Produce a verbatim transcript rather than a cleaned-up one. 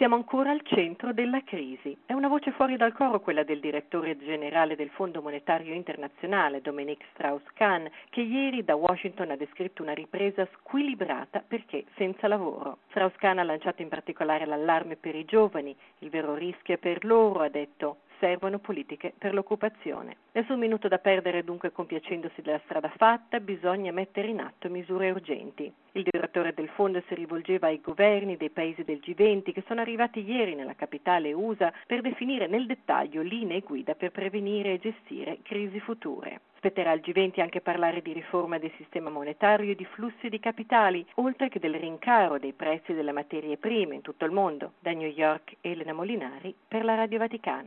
Siamo ancora al centro della crisi. È una voce fuori dal coro quella del direttore generale del Fondo Monetario Internazionale, Dominique Strauss-Kahn, che ieri da Washington ha descritto una ripresa squilibrata perché senza lavoro. Strauss-Kahn ha lanciato in particolare l'allarme per i giovani. Il vero rischio è per loro, ha detto. Servono politiche per l'occupazione. Nessun minuto da perdere, dunque, compiacendosi della strada fatta, bisogna mettere in atto misure urgenti. Il direttore del fondo si rivolgeva ai governi dei paesi del G venti che sono arrivati ieri nella capitale U S A per definire nel dettaglio linee guida per prevenire e gestire crisi future. Spetterà al G venti anche parlare di riforma del sistema monetario e di flussi di capitali, oltre che del rincaro dei prezzi delle materie prime in tutto il mondo. Da New York, Elena Molinari per la Radio Vaticana.